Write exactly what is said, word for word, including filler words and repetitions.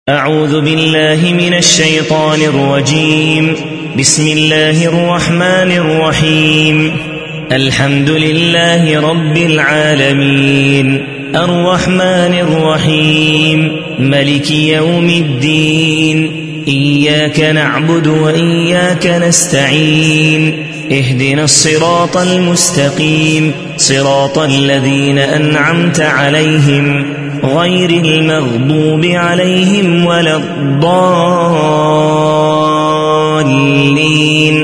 أعوذ بالله من الشيطان الرجيم. بسم الله الرحمن الرحيم. الحمد لله رب العالمين، الرحمن الرحيم، ملك يوم الدين، إياك نعبد وإياك نستعين، اهدنا الصراط المستقيم، صراط الذين أنعمت عليهم غير المغضوب عليهم ولا الضالين.